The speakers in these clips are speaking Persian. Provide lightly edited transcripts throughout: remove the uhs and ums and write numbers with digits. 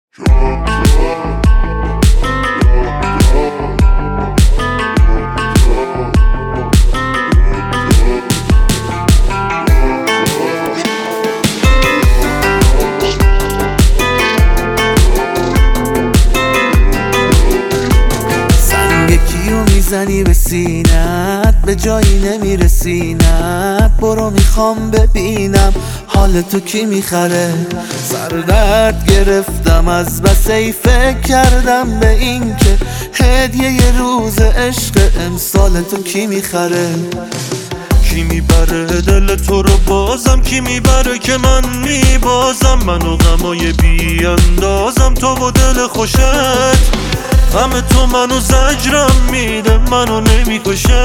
میزنی به سینت، به جایی نمیرسینت. برو میخوام ببینم حال تو کی میخره. سردرد گرفتم از بس ای فکر کردم به این که هدیه ی روز عشق امسال تو کی میخره. کی میبره دل تو رو بازم، کی میبره که من میبازم. من و غمای بی اندازم، تو و دل خوشت. غم تو منو زجرم میده، منو نمیکشه.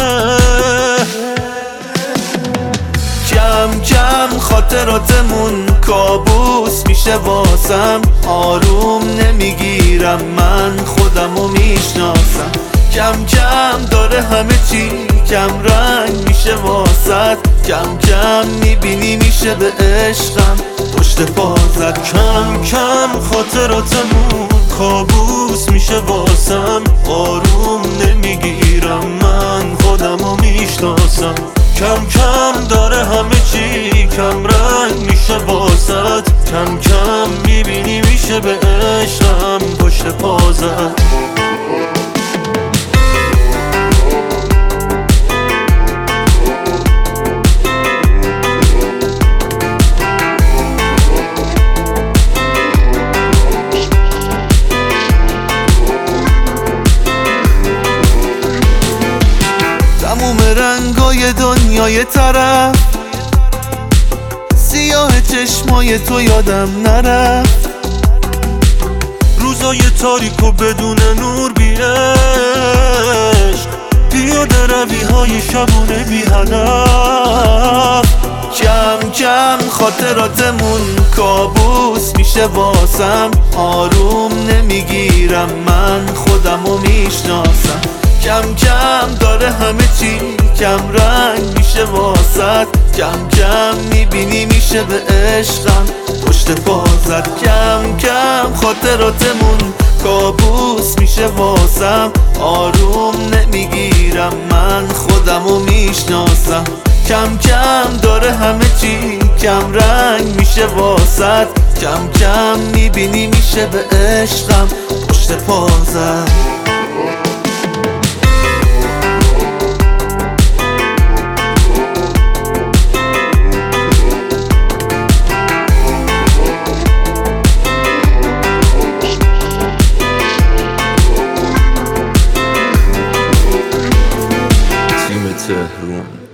کم کم خاطراتمون کابوس میشه واسم. آروم نمیگیرم من خودمو میشناسم. کم کم داره همه چی کم رنگ میشه واسد. کم کم میبینی میشه به عشقم پشت پازد. کم کم خاطراتمون کابوس میشه واسم. آروم نمیگیرم من خودمو میشناسم. کم کم داره همه چی کم رنگ میشه واسد. کم کم میبینی میشه به عشقم پشت پازد. تموم رنگای دنیای طرف، سیاه چشمای تو یادم نرفت. روزای تاریک و بدون نور بی عشق، پیاده روی های شبونه بی هدف. کم کم خاطراتمون کابوس میشه واسم. آروم نمیگیرم من خودمو میشناسم. کم کم داره همه چی کم رنگ میشه واسد. کم کم میبینی میشه به عشقم پشت پازد. کم کم خاطراتمون کابوس میشه واسم. آروم نمیگیرم من خودمو میشناسم. کم کم داره همه چی کم رنگ میشه واسد. کم کم میبینی میشه به عشقم پشت پازد. تیم تهران